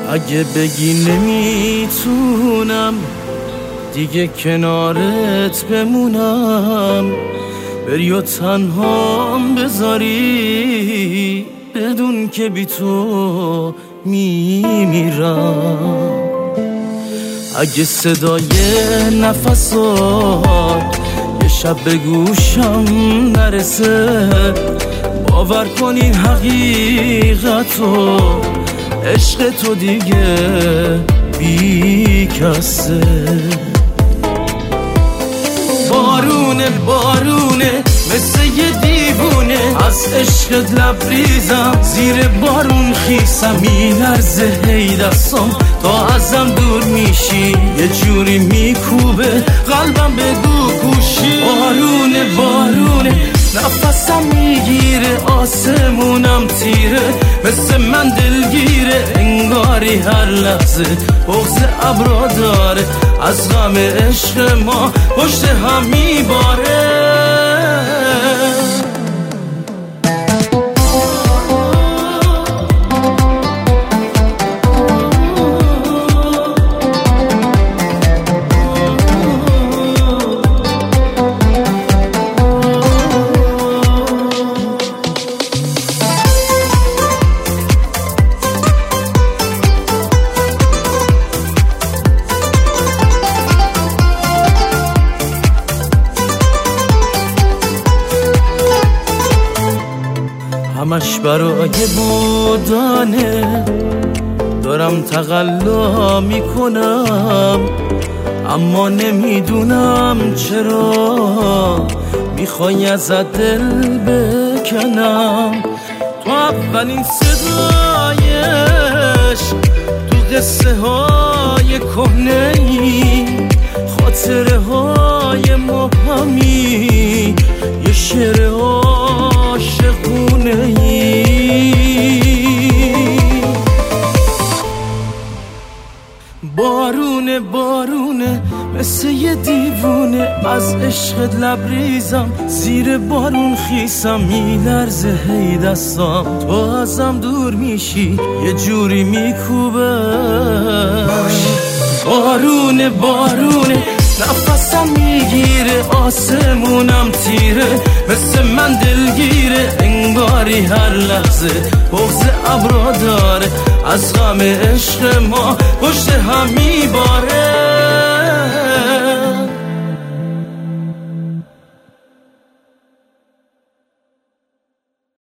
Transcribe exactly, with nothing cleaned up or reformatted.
اگه بگی نمیتونم دیگه کنارت بمونم، بری و تنهام بذاری بدون که بی تو میمیرم. اگه صدای نفسات یه شب به گوشم نرسه، باور کن این حقیقتو، عشق تو دیگه بی کسه. بارونه بارونه مثل یه دیوونه، از عشقت لبریزم، زیر بارون خیسم، میلرزه هی دستم تا ازم دور میشی، یه جوری میکوبه قلبم بگو گوشی. بارونه بارونه نفسم میگیره، آسمونم تیره، مثل من دلگیره، انگاری هر لحظه بغض ابرا داره، از غم عشق ما پشت هم میباره. همش برای بودانه دارم تقلا میکنم، اما نمیدونم چرا میخوای ازت دل بکنم. تو اولین صدایش تو قصه های کهنه‌ای، خاطره های مبهمی، یه شعر عاشقونه ای. بارونه بارونه مثل یه دیوونه، از عشقت لبریزم، زیر بارون خیسم، میلرزه هی دستم تو ازم دور میشی، یه جوری میکوبه. بارونه بارونه نفسم میگیره، آسمونم تیره، مثل من دلگیره، انگاری هر لحظه بغض ابرا داره، از غم عشق ما پشت هم میباره.